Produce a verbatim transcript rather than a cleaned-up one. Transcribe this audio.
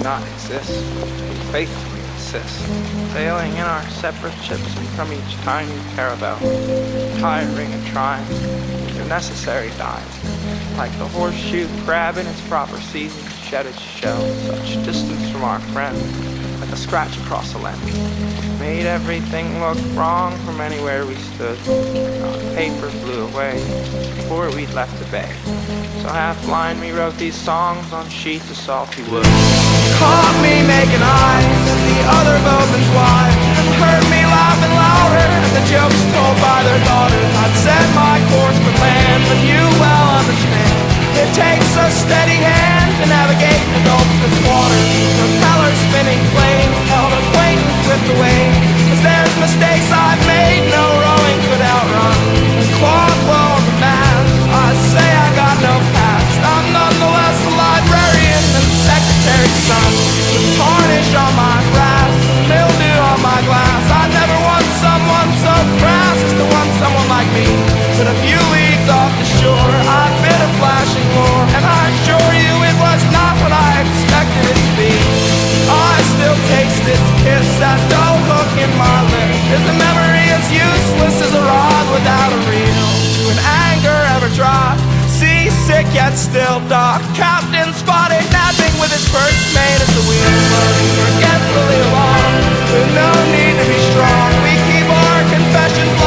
not exist, we faithfully insist, sailing in our separate ships from each tiny caravel, tiring and trying, the necessary dimes, like the horseshoe crab in its proper season, shed its shell, such distance from our friend, like a scratch across a lens, made everything look wrong from anywhere we stood, our paper flew away before we'd left the bay, so half blind we wrote these songs on sheets of salty wood. Caught me making eyes at the other boatman's wives, and heard me laughing louder at the jokes told by their daughters. I'd set my course for land, but you well understand it takes a steady hand to navigate the Gulf's waters. Propellers spinning planes held acquaintance with the waves, as there's mistakes I've made no rowing could outrun. And clawed low on the mast, I say I got no past. I'm nonetheless a librarian and secretary's son, with tarnish on my brass, mildew on my glass. I never want someone so crass as to want someone like me, but a few leagues off the shore I've been a flashing lure, and I assure you it was not what I expected it to be. I still taste its kiss, that dull hook in my lip is a memory as useless as a rod without a reel. To an anger ever dry, seasick yet still dark, captain spotted napping with his first mate at the wheel, floating forgetfully along with no need to be strong. We keep our confessions